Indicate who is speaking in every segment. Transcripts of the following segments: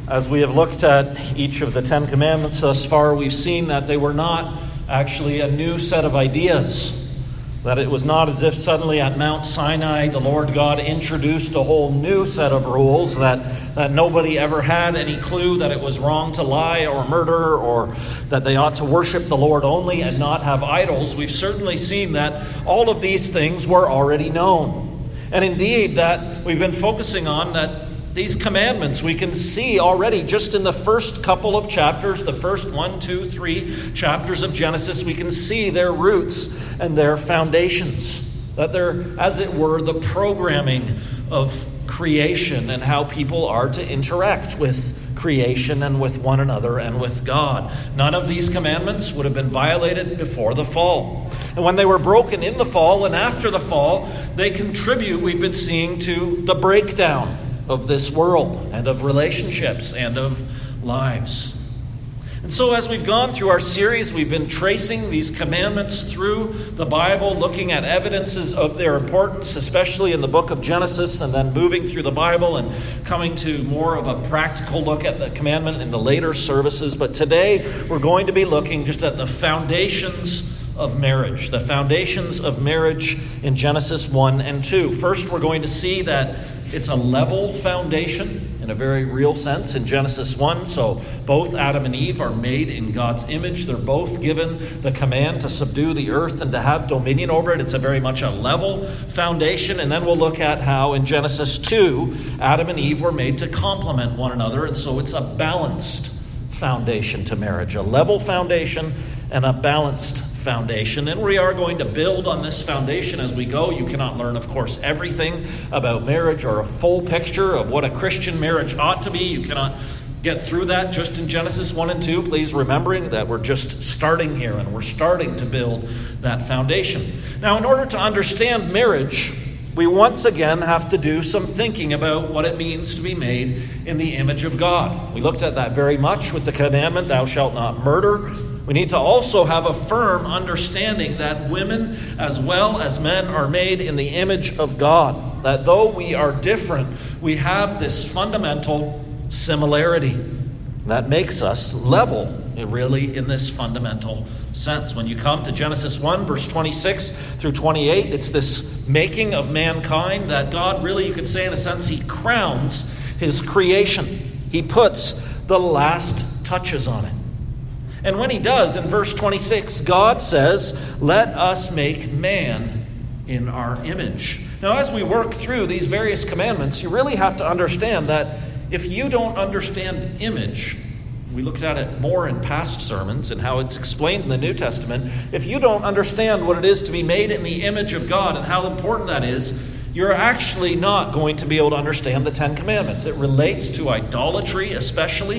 Speaker 1: As we have looked at each of the Ten Commandments thus far, we've seen that they were not actually a new set of ideas. That it was not as if suddenly at Mount Sinai the Lord God introduced a whole new set of rules that nobody ever had any clue that it was wrong to lie or murder or that they ought to worship the Lord only and not have idols. We've certainly seen that all of these things were already known. And indeed that we've been focusing on that these commandments we can see already just in the first couple of chapters, the first 1, 2, 3 chapters of Genesis, we can see their roots and their foundations. That they're, as it were, the programming of creation and how people are to interact with creation and with one another and with God. None of these commandments would have been violated before the fall. And when they were broken in the fall and after the fall, they contribute, we've been seeing, to the breakdown of this world and of relationships and of lives. And so as we've gone through our series, we've been tracing these commandments through the Bible, looking at evidences of their importance, especially in the book of Genesis, and then moving through the Bible and coming to more of a practical look at the commandment in the later services. But today we're going to be looking just at the foundations of marriage, the foundations of marriage in Genesis 1 and 2. First, we're going to see that it's a level foundation in a very real sense in Genesis 1. So both Adam and Eve are made in God's image. They're both given the command to subdue the earth and to have dominion over it. It's a very much a level foundation. And then we'll look at how in Genesis 2, Adam and Eve were made to complement one another. And so it's a balanced foundation to marriage, a level foundation and a balanced foundation. And we are going to build on this foundation as we go. You cannot learn, of course, everything about marriage or a full picture of what a Christian marriage ought to be. You cannot get through that just in Genesis 1 and 2. Please remembering that we're just starting here and we're starting to build that foundation. Now, in order to understand marriage, we once again have to do some thinking about what it means to be made in the image of God. We looked at that very much with the commandment, thou shalt not murder. We need to also have a firm understanding that women as well as men are made in the image of God. That though we are different, we have this fundamental similarity that makes us level, really, in this fundamental sense. When you come to Genesis 1, verse 26 through 28, it's this making of mankind that God really, you could say in a sense, he crowns his creation. He puts the last touches on it. And when he does, in verse 26, God says, let us make man in our image. Now, as we work through these various commandments, you really have to understand that if you don't understand image, we looked at it more in past sermons and how it's explained in the New Testament. If you don't understand what it is to be made in the image of God and how important that is, you're actually not going to be able to understand the Ten Commandments. It relates to idolatry especially.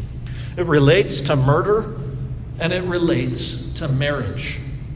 Speaker 1: It relates to murder. And it relates to marriage.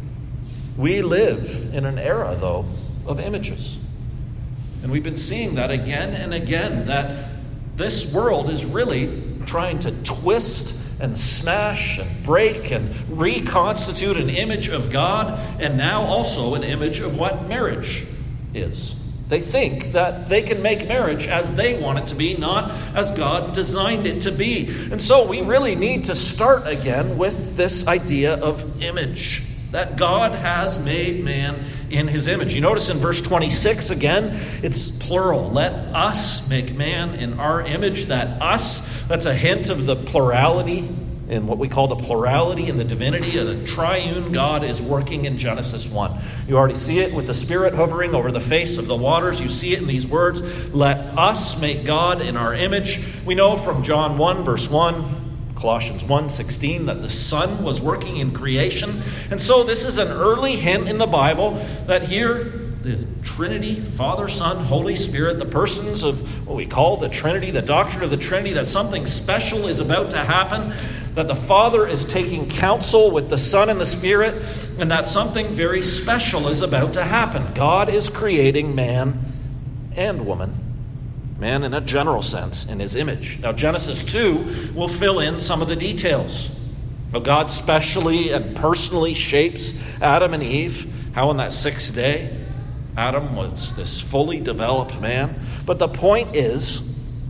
Speaker 1: We live in an era, though, of images. And we've been seeing that again and again, that this world is really trying to twist and smash and break and reconstitute an image of God and now also an image of what marriage is. They think that they can make marriage as they want it to be, not as God designed it to be. And so we really need to start again with this idea of image, that God has made man in his image. You notice in verse 26 again, it's plural. Let us make man in our image. That us, that's a hint of the plurality in what we call the plurality and the divinity of the triune God is working in Genesis 1. You already see it with the Spirit hovering over the face of the waters. You see it in these words, let us make God in our image. We know from John 1, verse 1, Colossians 1:16, that the Son was working in creation. And so this is an early hint in the Bible that here the Trinity, Father, Son, Holy Spirit, the persons of what we call the Trinity, the doctrine of the Trinity, that something special is about to happen, that the Father is taking counsel with the Son and the Spirit, and that something very special is about to happen. God is creating man and woman, man in a general sense, in his image. Now, Genesis 2 will fill in some of the details of God specially and personally shapes Adam and Eve, how on that sixth day Adam was this fully developed man. But the point is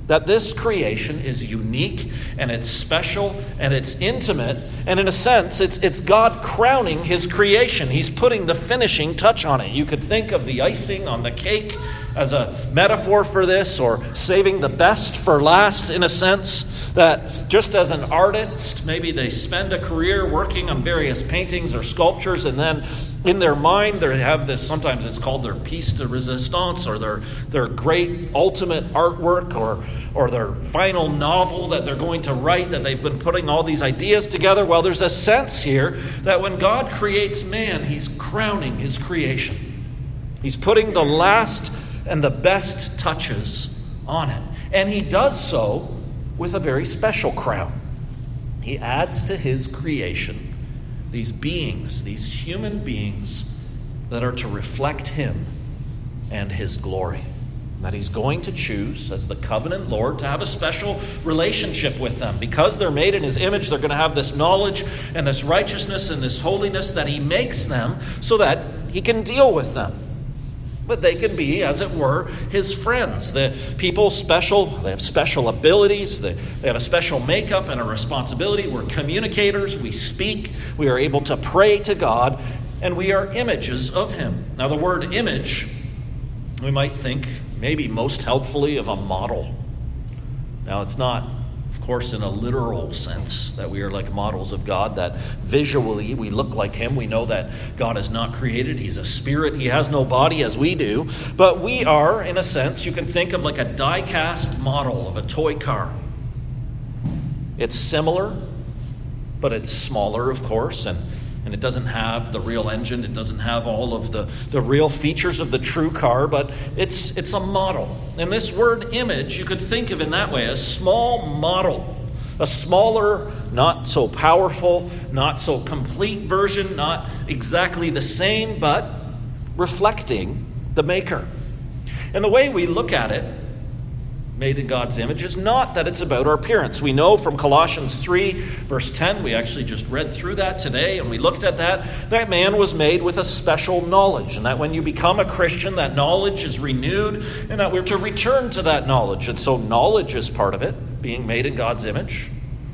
Speaker 1: that this creation is unique and it's special and it's intimate. And in a sense, it's God crowning his creation. He's putting the finishing touch on it. You could think of the icing on the cake as a metaphor for this, or saving the best for last, in a sense, that just as an artist, maybe they spend a career working on various paintings or sculptures, and then in their mind they have this, sometimes it's called their piece de resistance, or their great ultimate artwork, or their final novel that they're going to write, that they've been putting all these ideas together. Well, there's a sense here that when God creates man, he's crowning his creation. He's putting the last and the best touches on it. And he does so with a very special crown. He adds to his creation these beings, these human beings that are to reflect him and his glory. That he's going to choose as the covenant Lord to have a special relationship with them. Because they're made in his image, they're going to have this knowledge and this righteousness and this holiness that he makes them so that he can deal with them. But they can be, as it were, his friends. The people they have special abilities, they have a special makeup and a responsibility. We're communicators, we speak, we are able to pray to God, and we are images of him. Now the word image, we might think maybe most helpfully of a model. Now it's not, of course, in a literal sense that we are like models of God, that visually we look like him. We know that God is not created. He's a spirit. He has no body as we do. But we are, in a sense, you can think of like a die-cast model of a toy car. It's similar, but it's smaller, of course, and it doesn't have the real engine. It doesn't have all of the real features of the true car, but it's a model. And this word image, you could think of in that way, a small model, a smaller, not so powerful, not so complete version, not exactly the same, but reflecting the Maker. And the way we look at it, made in God's image, is not that it's about our appearance. We know from Colossians 3, verse 10, we actually just read through that today, and we looked at that man was made with a special knowledge, and that when you become a Christian, that knowledge is renewed, and that we're to return to that knowledge. And so knowledge is part of it, being made in God's image.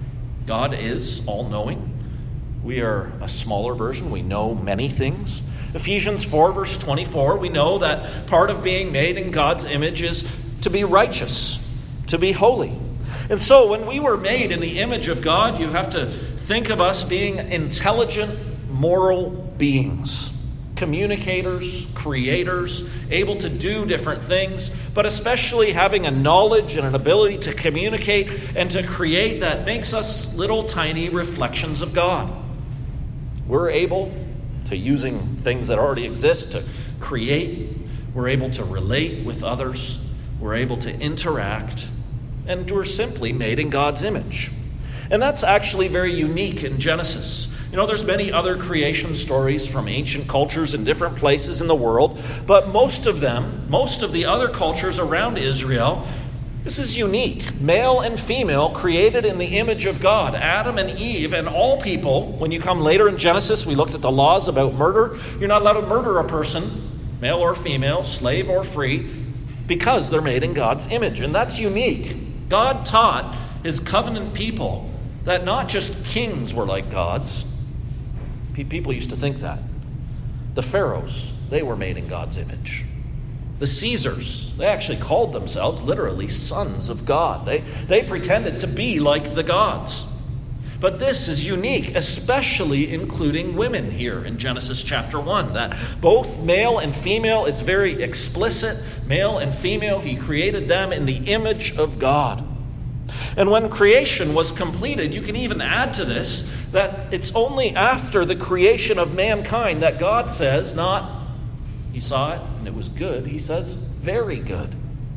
Speaker 1: God is all-knowing. We are a smaller version. We know many things. Ephesians 4, verse 24, we know that part of being made in God's image is to be righteous, to be holy. And so when we were made in the image of God, you have to think of us being intelligent, moral beings. Communicators, creators, able to do different things, but especially having a knowledge and an ability to communicate and to create that makes us little tiny reflections of God. We're able to, using things that already exist, to create. We're able to relate with others. We're able to interact, and we're simply made in God's image. And that's actually very unique in Genesis. You know, there's many other creation stories from ancient cultures in different places in the world, but most of the other cultures around Israel, this is unique. Male and female created in the image of God. Adam and Eve and all people, when you come later in Genesis, we looked at the laws about murder. You're not allowed to murder a person, male or female, slave or free, because they're made in God's image. And that's unique. God taught his covenant people that not just kings were like gods. People used to think that. The pharaohs, they were made in God's image. The Caesars, they actually called themselves literally sons of God. They pretended to be like the gods. But this is unique, especially including women here in Genesis chapter 1, that both male and female, it's very explicit, male and female, he created them in the image of God. And when creation was completed, you can even add to this that it's only after the creation of mankind that God says, not, he saw it and it was good, he says, very good.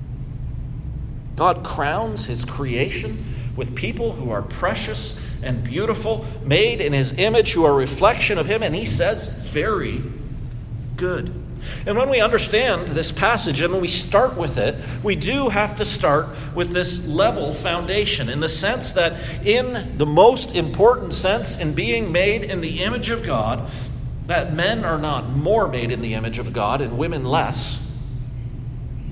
Speaker 1: God crowns his creation with people who are precious and beautiful, made in his image, who are a reflection of him, and he says, very good. And when we understand this passage and when we start with it, we do have to start with this level foundation, in the sense that in the most important sense in being made in the image of God, that men are not more made in the image of God and women less.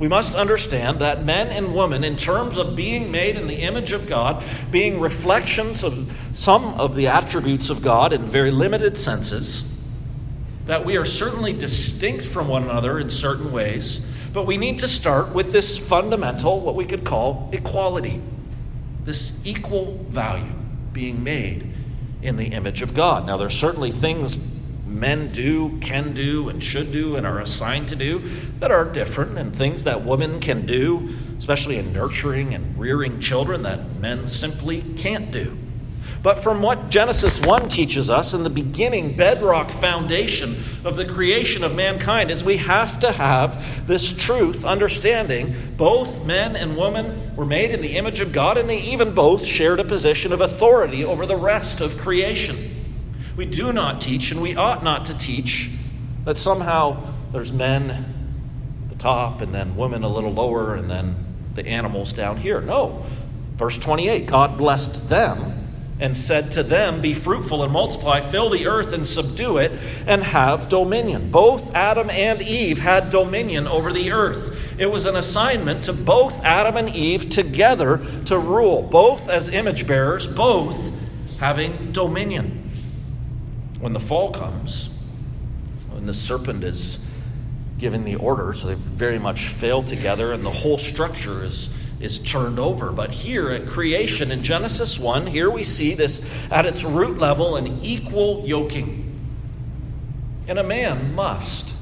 Speaker 1: We must understand that men and women, in terms of being made in the image of God, being reflections of some of the attributes of God in very limited senses, that we are certainly distinct from one another in certain ways, but we need to start with this fundamental, what we could call equality, this equal value, being made in the image of God. Now, there's certainly things men do, can do, and should do, and are assigned to do that are different, and things that women can do, especially in nurturing and rearing children, that men simply can't do. But from what Genesis 1 teaches us, in the beginning, bedrock foundation of the creation of mankind, is we have to have this truth, understanding both men and women were made in the image of God, and they even both shared a position of authority over the rest of creation. We do not teach, and we ought not to teach, that somehow there's men at the top and then women a little lower and then the animals down here. No. Verse 28, God blessed them and said to them, be fruitful and multiply, fill the earth and subdue it, and have dominion. Both Adam and Eve had dominion over the earth. It was an assignment to both Adam and Eve together to rule, both as image bearers, both having dominion. When the fall comes, when the serpent is giving the orders, they very much fail together and the whole structure is turned over. But here at creation in Genesis 1, here we see this at its root level, an equal yoking. And a man must,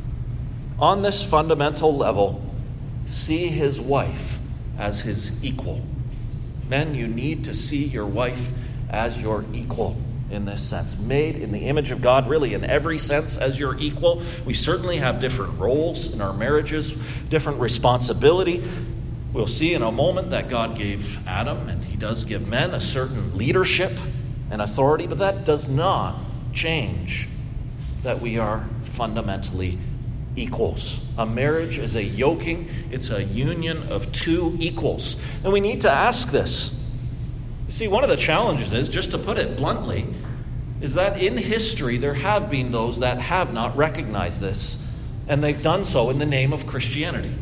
Speaker 1: on this fundamental level, see his wife as his equal. Men, you need to see your wife as your equal. In this sense, made in the image of God, really in every sense as your equal. We certainly have different roles in our marriages, different responsibility. We'll see in a moment that God gave Adam, and he does give men, a certain leadership and authority, but that does not change that we are fundamentally equals. A marriage is a yoking, it's a union of two equals. And we need to ask this. You see, one of the challenges is, just to put it bluntly, is that in history there have been those that have not recognized this, and they've done so in the name of Christianity.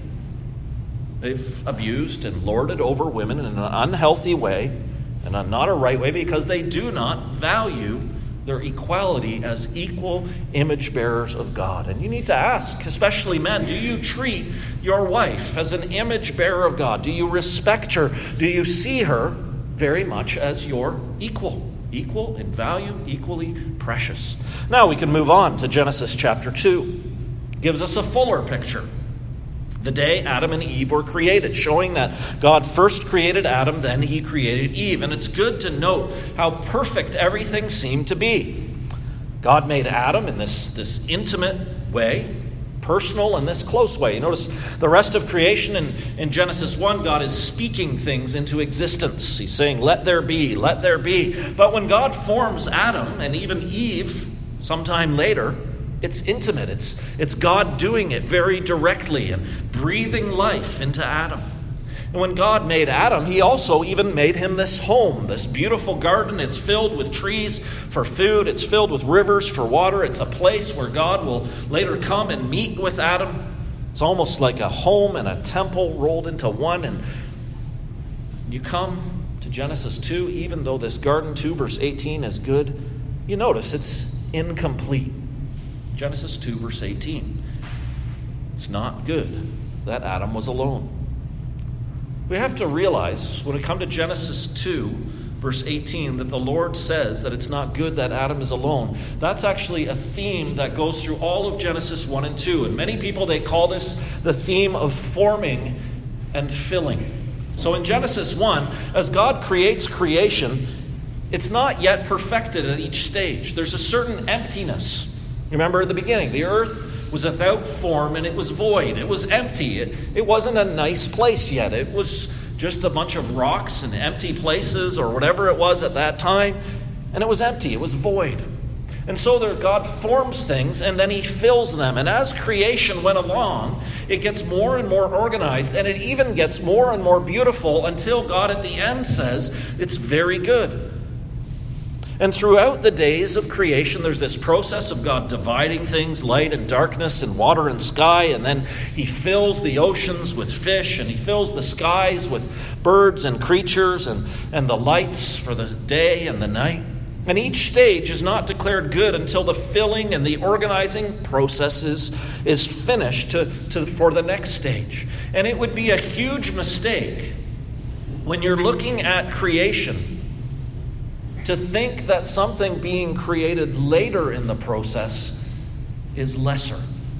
Speaker 1: They've abused and lorded over women in an unhealthy way, and not a right way, because they do not value their equality as equal image bearers of God. And you need to ask, especially men, do you treat your wife as an image bearer of God? Do you respect her? Do you see her very much as your equal in value, equally precious? Now we can move on to Genesis chapter 2. Gives us a fuller picture. The day Adam and Eve were created, showing that God first created Adam, then he created Eve. And it's good to note how perfect everything seemed to be. God made Adam in this intimate way, personal in this close way. You notice the rest of creation in Genesis 1, God is speaking things into existence. He's saying, let there be, let there be. But when God forms Adam and even Eve sometime later, it's intimate. It's God doing it very directly and breathing life into Adam. And when God made Adam, he also even made him this home, this beautiful garden. It's filled with trees for food. It's filled with rivers for water. It's a place where God will later come and meet with Adam. It's almost like a home and a temple rolled into one. And you come to Genesis 2, even though this garden 2 verse 18 is good, you notice it's incomplete. Genesis 2 verse 18. It's not good that Adam was alone. We have to realize, when we come to Genesis 2, verse 18, that the Lord says that it's not good that Adam is alone. That's actually a theme that goes through all of Genesis 1 and 2. And many people, they call this the theme of forming and filling. So in Genesis 1, as God creates creation, it's not yet perfected at each stage. There's a certain emptiness. Remember at the beginning, the earth was without form and it was void. It was empty. It wasn't a nice place yet. It was just a bunch of rocks and empty places or whatever it was at that time. And it was empty. It was void. And so there, God forms things and then he fills them. And as creation went along, it gets more and more organized, and it even gets more and more beautiful until God at the end says it's very good. And throughout the days of creation, there's this process of God dividing things, light and darkness and water and sky, and then he fills the oceans with fish, and he fills the skies with birds and creatures, and the lights for the day and the night. And each stage is not declared good until the filling and the organizing process is finished for the next stage. And it would be a huge mistake when you're looking at creation to think that something being created later in the process is lesser.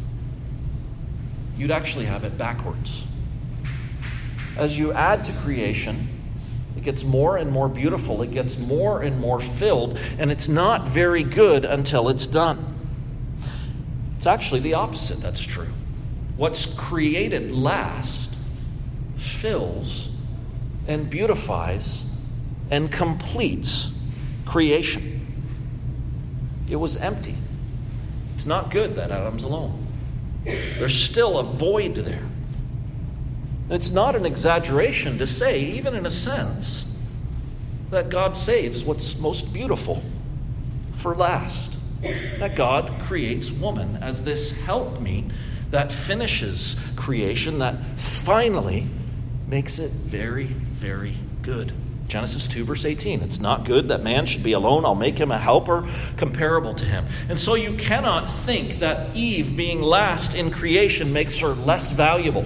Speaker 1: You'd actually have it backwards. As you add to creation, it gets more and more beautiful, it gets more and more filled, and it's not very good until it's done. It's actually the opposite that's true. What's created last fills and beautifies and completes creation. It was empty. It's not good that Adam's alone. There's still a void there. And it's not an exaggeration to say, even in a sense, that God saves what's most beautiful for last. That God creates woman as this helpmeet that finishes creation, that finally makes it very, very good. Genesis 2, verse 18. It's not good that man should be alone. I'll make him a helper comparable to him. And so you cannot think that Eve being last in creation makes her less valuable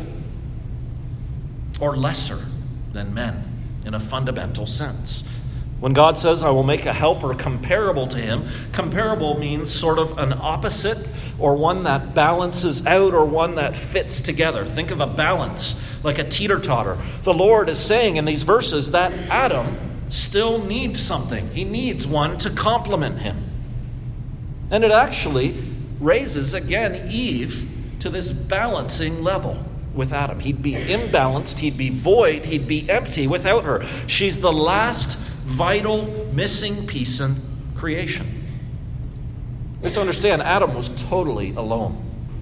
Speaker 1: or lesser than men in a fundamental sense. When God says, I will make a helper comparable to him, comparable means sort of an opposite, or one that balances out, or one that fits together. Think of a balance, like a teeter-totter. The Lord is saying in these verses that Adam still needs something. He needs one to complement him. And it actually raises, again, Eve to this balancing level with Adam. He'd be imbalanced, he'd be void, he'd be empty without her. She's the last vital missing piece in creation. You have to understand, Adam was totally alone.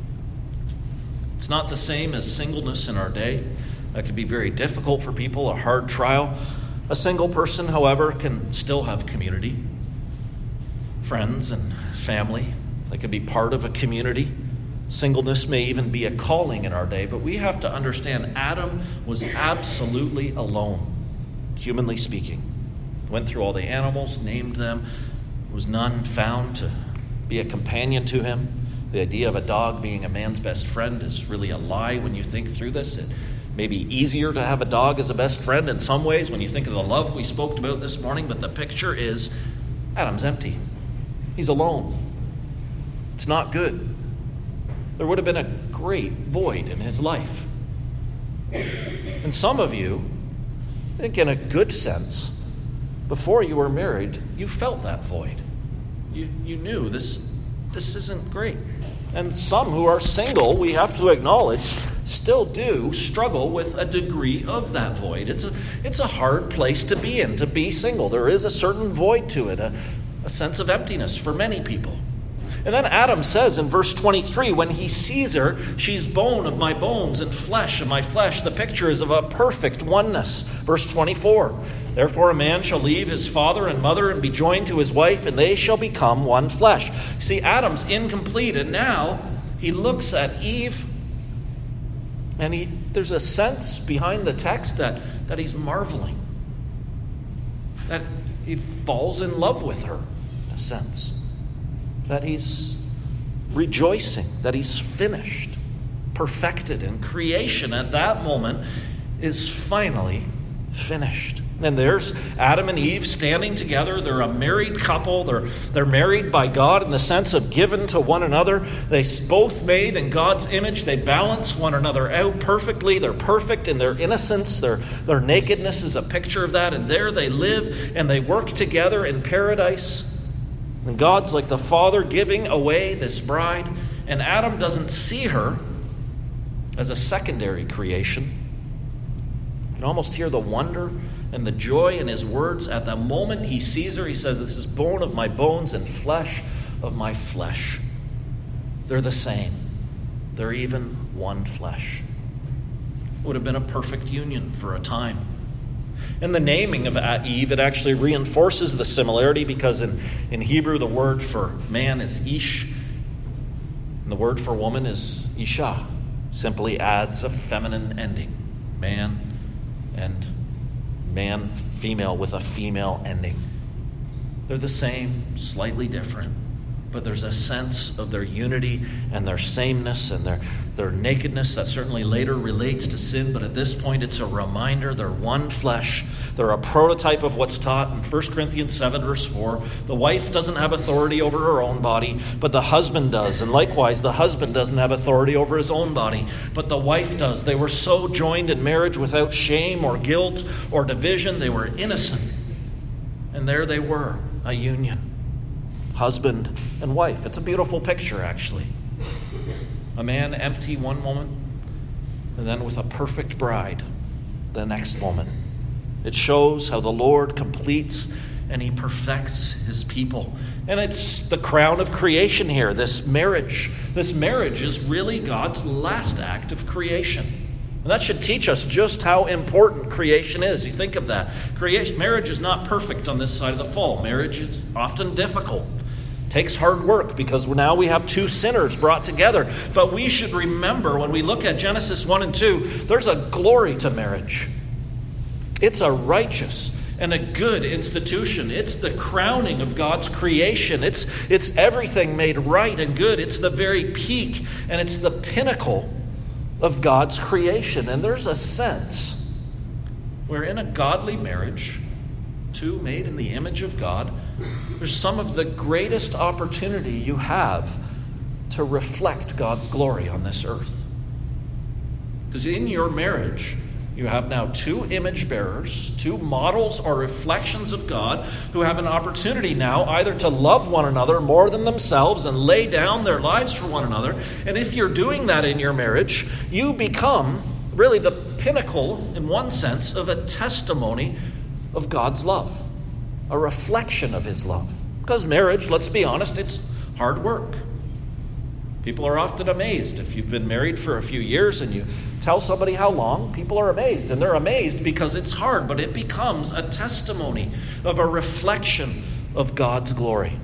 Speaker 1: It's not the same as singleness in our day. That can be very difficult for people, a hard trial. A single person, however, can still have community, friends and family. They can be part of a community. Singleness may even be a calling in our day, but we have to understand Adam was absolutely alone, humanly speaking. Went through all the animals, named them. There was none found to be a companion to him. The idea of a dog being a man's best friend is really a lie when you think through this. It may be easier to have a dog as a best friend in some ways when you think of the love we spoke about this morning, but the picture is Adam's empty. He's alone. It's not good. There would have been a great void in his life. And some of you, I think in a good sense, before you were married, you felt that void. You knew this isn't great. And some who are single, we have to acknowledge, still do struggle with a degree of that void. It's a hard place to be in, to be single. There is a certain void to it, a sense of emptiness for many people. And then Adam says in verse 23, when he sees her, she's bone of my bones and flesh of my flesh. The picture is of a perfect oneness. Verse 24, therefore a man shall leave his father and mother and be joined to his wife, and they shall become one flesh. See, Adam's incomplete, and now he looks at Eve, and there's a sense behind the text that he's marveling, that he falls in love with her, in a sense. That he's rejoicing, that he's finished, perfected, and creation at that moment is finally finished. And there's Adam and Eve standing together. They're a married couple. They're married by God in the sense of given to one another. They both made in God's image. They balance one another out perfectly. They're perfect in their innocence. Their nakedness is a picture of that. And there they live and they work together in paradise. And God's like the Father giving away this bride. And Adam doesn't see her as a secondary creation. You can almost hear the wonder and the joy in his words. At the moment he sees her, he says, this is bone of my bones and flesh of my flesh. They're the same. They're even one flesh. It would have been a perfect union for a time. And the naming of Eve, it actually reinforces the similarity because in Hebrew the word for man is ish, and the word for woman is isha. Simply adds a feminine ending. Man and man, female with a female ending. They're the same, slightly different, but there's a sense of their unity and their sameness and their nakedness that certainly later relates to sin, but at this point it's a reminder they're one flesh. They're a prototype of what's taught in 1 Corinthians 7 verse 4. The wife doesn't have authority over her own body, but the husband does. And likewise, the husband doesn't have authority over his own body, but the wife does. They were so joined in marriage without shame or guilt or division. They were innocent. And there they were, a union. Husband and wife. It's a beautiful picture, actually. A man empty one moment, and then with a perfect bride the next moment. It shows how the Lord completes and he perfects his people. And it's the crown of creation here, this marriage. This marriage is really God's last act of creation. And that should teach us just how important creation is. You think of that. Marriage is not perfect on this side of the fall. Marriage is often difficult. Takes hard work because now we have two sinners brought together. But we should remember when we look at Genesis 1 and 2, there's a glory to marriage. It's a righteous and a good institution. It's the crowning of God's creation. It's everything made right and good. It's the very peak and it's the pinnacle of God's creation. And there's a sense where in a godly marriage, two made in the image of God, there's some of the greatest opportunity you have to reflect God's glory on this earth. Because in your marriage, you have now two image bearers, two models or reflections of God who have an opportunity now either to love one another more than themselves and lay down their lives for one another. And if you're doing that in your marriage, you become really the pinnacle, in one sense, of a testimony of God's love, a reflection of his love. Because marriage, let's be honest, it's hard work. People are often amazed. If you've been married for a few years and you tell somebody how long, people are amazed. And they're amazed because it's hard, but it becomes a testimony of a reflection of God's glory.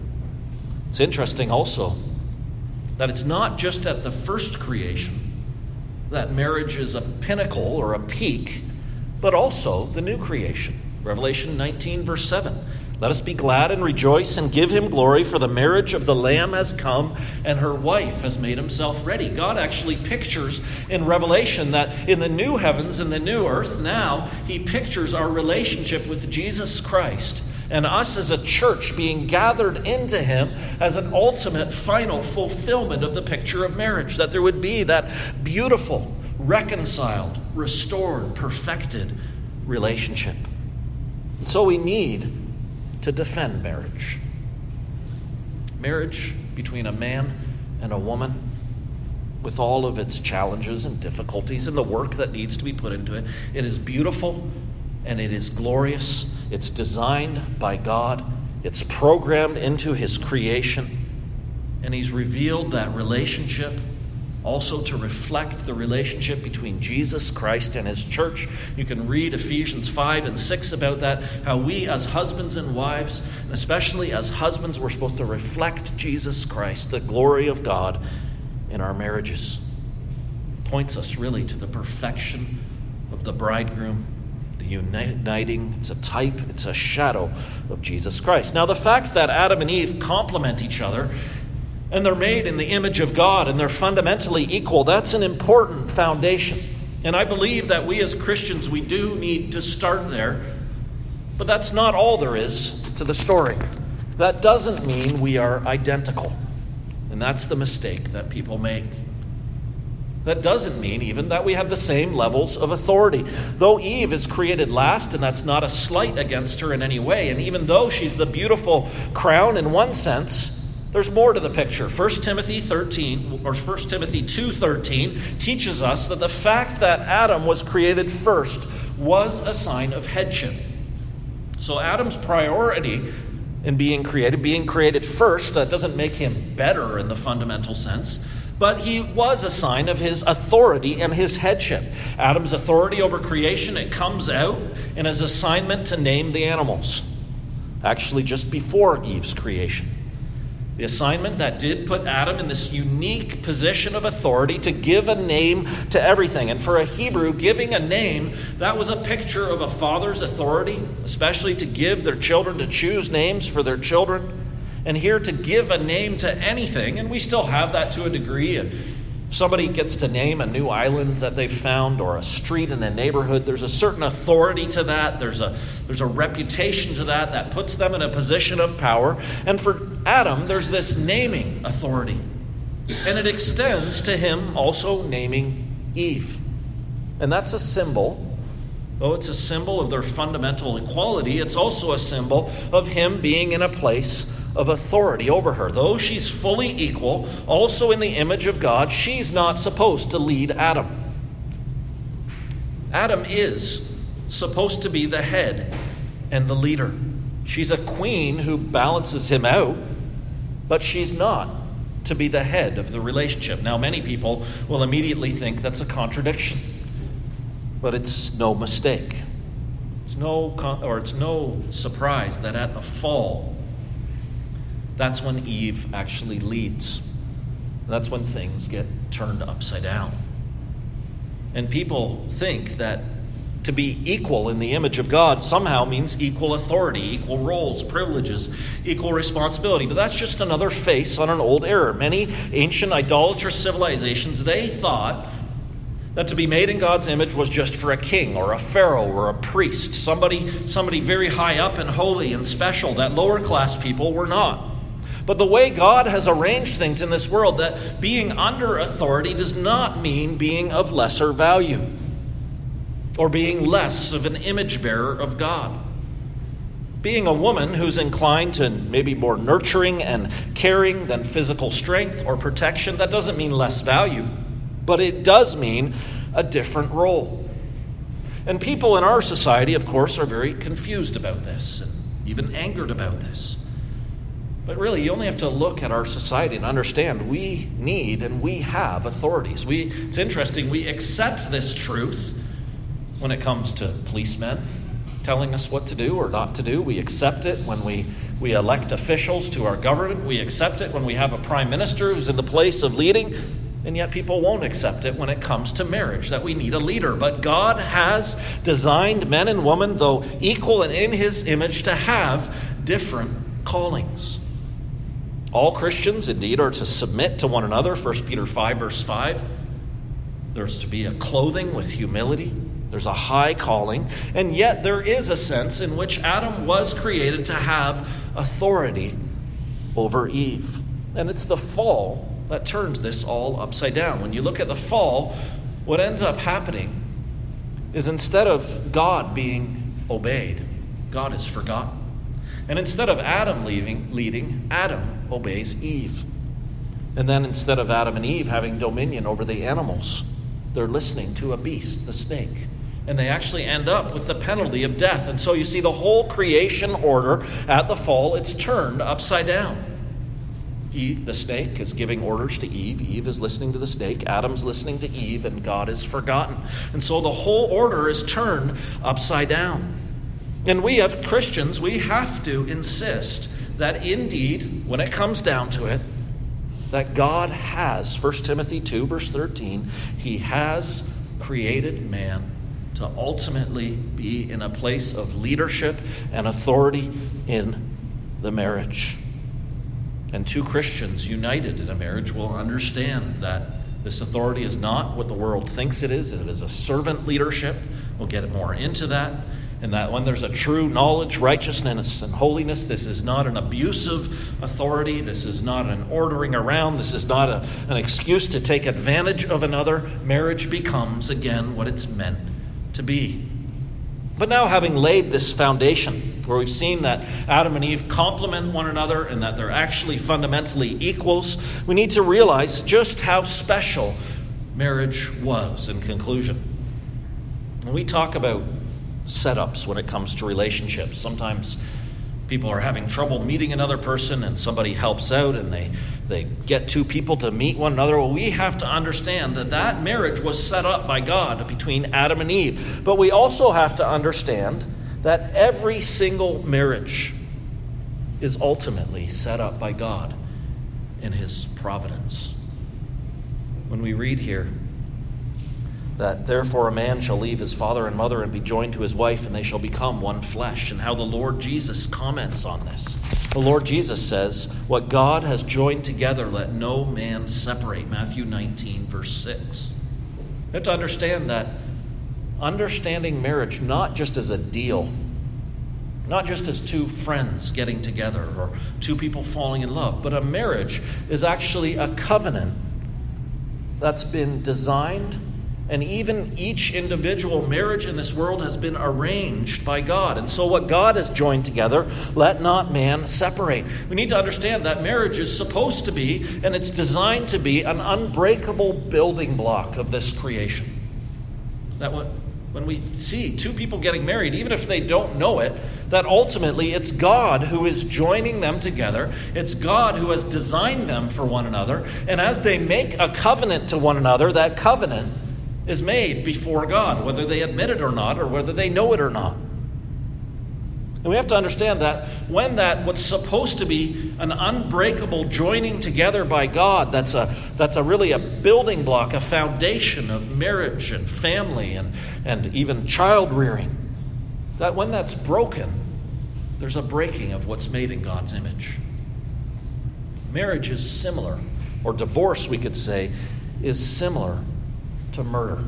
Speaker 1: It's interesting also that it's not just at the first creation that marriage is a pinnacle or a peak, but also the new creation. Revelation 19 verse 7. Let us be glad and rejoice and give him glory, for the marriage of the Lamb has come, and her wife has made himself ready. God actually pictures in Revelation that in the new heavens and the new earth, now he pictures our relationship with Jesus Christ and us as a church being gathered into him as an ultimate, final fulfillment of the picture of marriage, that there would be that beautiful, reconciled, restored, perfected relationship. And so we need to defend marriage. Marriage between a man and a woman, with all of its challenges and difficulties and the work that needs to be put into it, it is beautiful and it is glorious. It's designed by God. It's programmed into his creation. And he's revealed that relationship also to reflect the relationship between Jesus Christ and his church. You can read Ephesians 5 and 6 about that, how we as husbands and wives, and especially as husbands, we're supposed to reflect Jesus Christ, the glory of God in our marriages. It points us really to the perfection of the bridegroom, the uniting. It's a type, it's a shadow of Jesus Christ. Now, the fact that Adam and Eve complement each other and they're made in the image of God, and they're fundamentally equal, that's an important foundation. And I believe that we as Christians, we do need to start there. But that's not all there is to the story. That doesn't mean we are identical. And that's the mistake that people make. That doesn't mean even that we have the same levels of authority. Though Eve is created last, and that's not a slight against her in any way, and even though she's the beautiful crown in one sense, there's more to the picture. 1 Timothy 2:13 teaches us that the fact that Adam was created first was a sign of headship. So Adam's priority in being created first, that doesn't make him better in the fundamental sense, but he was a sign of his authority and his headship. Adam's authority over creation, it comes out in his assignment to name the animals, actually just before Eve's creation. The assignment that did put Adam in this unique position of authority to give a name to everything. And for a Hebrew, giving a name, that was a picture of a father's authority, especially to give their children, to choose names for their children. And here to give a name to anything, and we still have that to a degree. If somebody gets to name a new island that they've found or a street in a neighborhood, there's a certain authority to that. There's a reputation to that puts them in a position of power. And for Adam, there's this naming authority. And it extends to him also naming Eve. And that's a symbol. Though it's a symbol of their fundamental equality, it's also a symbol of him being in a place of authority over her. Though she's fully equal, also in the image of God, she's not supposed to lead Adam. Adam is supposed to be the head and the leader. She's a queen who balances him out, but she's not to be the head of the relationship. Now, many people will immediately think that's a contradiction, but it's no mistake. It's no surprise that at the fall, that's when Eve actually leads. That's when things get turned upside down. And people think that to be equal in the image of God somehow means equal authority, equal roles, privileges, equal responsibility. But that's just another face on an old error. Many ancient idolatrous civilizations, they thought that to be made in God's image was just for a king or a pharaoh or a priest, somebody very high up and holy and special that lower class people were not. But the way God has arranged things in this world, that being under authority does not mean being of lesser value or being less of an image bearer of God. Being a woman who's inclined to maybe more nurturing and caring than physical strength or protection, that doesn't mean less value, but it does mean a different role. And people in our society, of course, are very confused about this and even angered about this. But really, you only have to look at our society and understand we need and we have authorities. It's interesting, we accept this truth when it comes to policemen telling us what to do or not to do. We accept it when we elect officials to our government. We accept it when we have a prime minister who's in the place of leading. And yet people won't accept it when it comes to marriage, that we need a leader. But God has designed men and women, though equal and in his image, to have different callings. All Christians, indeed, are to submit to one another. 1 Peter 5, verse 5. There's to be a clothing with humility. There's a high calling. And yet there is a sense in which Adam was created to have authority over Eve. And it's the fall that turns this all upside down. When you look at the fall, what ends up happening is instead of God being obeyed, God is forgotten. And instead of Adam leading, Adam obeys Eve. And then instead of Adam and Eve having dominion over the animals, they're listening to a beast, the snake. And they actually end up with the penalty of death. And so you see the whole creation order at the fall, it's turned upside down. The snake is giving orders to Eve. Eve is listening to the snake. Adam's listening to Eve, and God is forgotten. And so the whole order is turned upside down. And we as Christians, we have to insist that indeed, when it comes down to it, that God has, 1 Timothy 2, verse 13, he has created man to ultimately be in a place of leadership and authority in the marriage. And two Christians united in a marriage will understand that this authority is not what the world thinks it is. It is a servant leadership. We'll get more into that. And that when there's a true knowledge, righteousness, and holiness, this is not an abusive authority. This is not an ordering around. This is not an excuse to take advantage of another. Marriage becomes, again, what it's meant to be. But now, having laid this foundation, where we've seen that Adam and Eve complement one another and that they're actually fundamentally equals, we need to realize just how special marriage was in conclusion. When we talk about setups when it comes to relationships, sometimes People are having trouble meeting another person and somebody helps out and they get two people to meet one another. Well, we have to understand that marriage was set up by God between Adam and Eve. But we also have to understand that every single marriage is ultimately set up by God in his providence. When we read here that therefore a man shall leave his father and mother and be joined to his wife, and they shall become one flesh, and how the Lord Jesus comments on this. The Lord Jesus says, what God has joined together, let no man separate. Matthew 19, verse 6. You have to understand that understanding marriage not just as a deal, not just as two friends getting together or two people falling in love, but a marriage is actually a covenant that's been designed, and even each individual marriage in this world has been arranged by God. And so what God has joined together, let not man separate. We need to understand that marriage is supposed to be, and it's designed to be, an unbreakable building block of this creation. That when we see two people getting married, even if they don't know it, that ultimately it's God who is joining them together. It's God who has designed them for one another. And as they make a covenant to one another, that covenant is made before God, whether they admit it or not, or whether they know it or not. And we have to understand that when what's supposed to be an unbreakable joining together by God, that's really a building block, a foundation of marriage and family and even child rearing, that when that's broken, there's a breaking of what's made in God's image. Marriage is similar, or divorce, we could say, is similar to murder.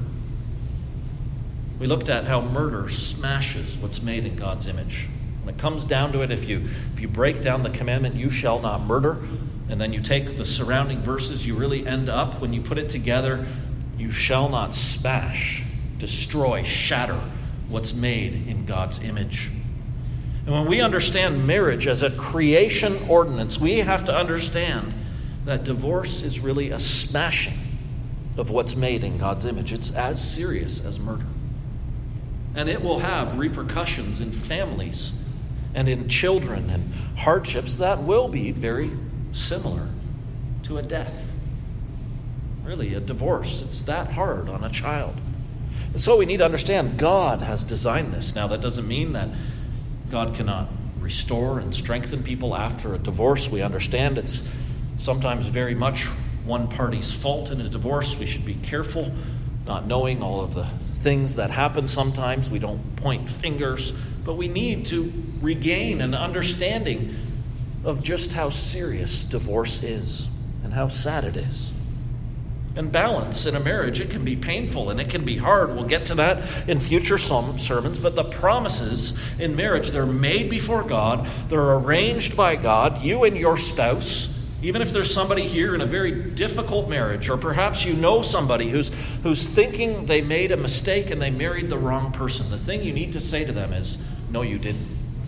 Speaker 1: We looked at how murder smashes what's made in God's image. When it comes down to it, if you break down the commandment, you shall not murder, and then you take the surrounding verses, you really end up, when you put it together, you shall not smash, destroy, shatter what's made in God's image. And when we understand marriage as a creation ordinance, we have to understand that divorce is really a smashing of what's made in God's image. It's as serious as murder. And it will have repercussions in families and in children and hardships that will be very similar to a death. Really, a divorce. It's that hard on a child. And so we need to understand God has designed this. Now, that doesn't mean that God cannot restore and strengthen people after a divorce. We understand it's sometimes very much one party's fault in a divorce. We should be careful, not knowing all of the things that happen sometimes. We don't point fingers, but we need to regain an understanding of just how serious divorce is and how sad it is. And balance in a marriage, it can be painful and it can be hard. We'll get to that in future sermons, but the promises in marriage, they're made before God, they're arranged by God, you and your spouse. Even if there's somebody here in a very difficult marriage, or perhaps you know somebody who's thinking they made a mistake and they married the wrong person, the thing you need to say to them is, no, you didn't.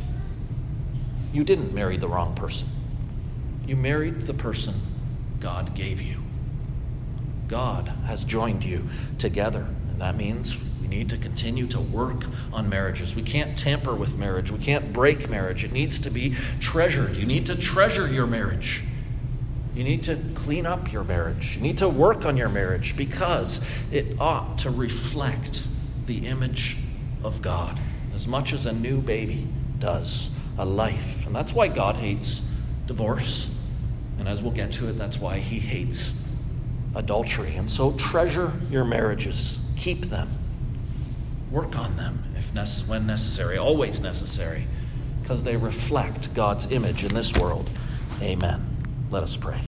Speaker 1: You didn't marry the wrong person. You married the person God gave you. God has joined you together, and that means we need to continue to work on marriages. We can't tamper with marriage. We can't break marriage. It needs to be treasured. You need to treasure your marriage. You need to clean up your marriage. You need to work on your marriage because it ought to reflect the image of God as much as a new baby does, a life. And that's why God hates divorce. And as we'll get to it, that's why he hates adultery. And so treasure your marriages. Keep them. Work on them when necessary, always necessary, because they reflect God's image in this world. Amen. Let us pray.